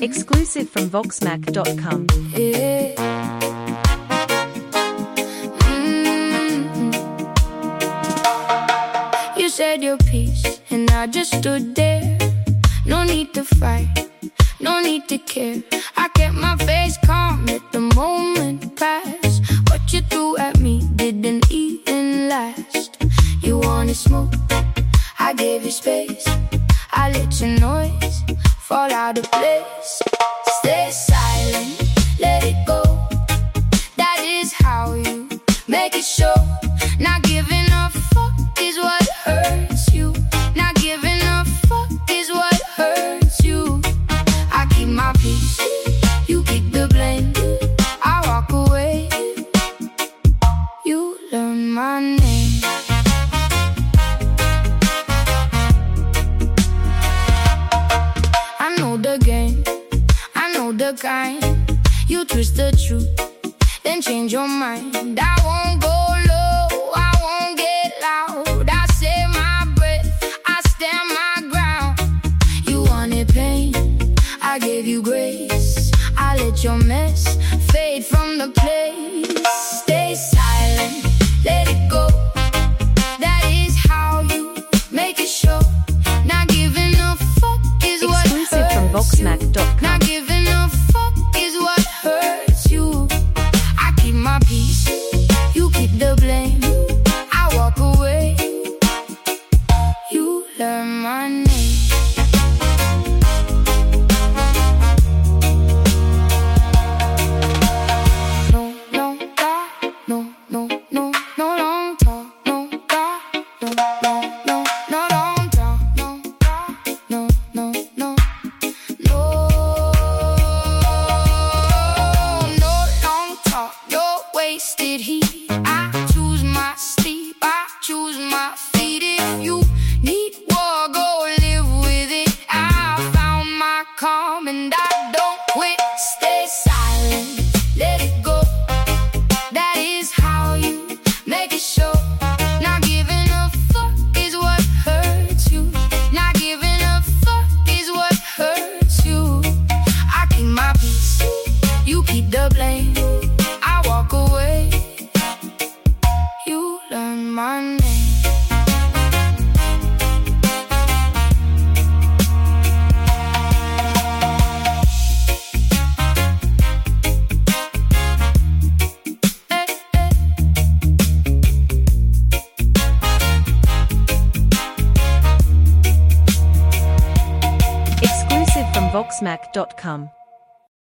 Exclusive from Voxmac.com. Yeah. You said your piece, and I just stood there. No need to fight, no need to care. I kept my face calm, let the moment pass. What you threw at me didn't even last. You wanted smoke, I gave you space. I let your noise fall out of place. Stay silent, let it go. That is how you make it show. Not giving a fuck is what hurts you. Not giving a fuck is what hurts you. I keep my peace, you keep the blame. I walk away, you learn my name. I know the game, I know the kind. You twist the truth, then change your mind. I won't go low, I won't get loud. I save my breath, I stand my ground. You wanted pain, I gave you grace. I let your mess fade from the place. Stay silent, let it go. That is how you make it show. Not giving a fuck is what hurts you. Exclusive from Voxmac.com. Not giving a fuck is what hurts you. I keep my peace, you keep the blame. I walk away, you learn my name. No, no, no, no, no, no long talk. No, no, no, no, no long talk. No, no, no, no. No long talk, no wasted heat. I choose my sleep, I choose my feet. If you need war, go live with it. I found my calm and I don't quit. Stay silent, let it go. That is how you make it show. Not giving a fuck is what hurts you. Not giving a fuck is what hurts you. I keep my peace, you keep the blame. I walk away, you learn my name. Exclusive from Voxmac.com.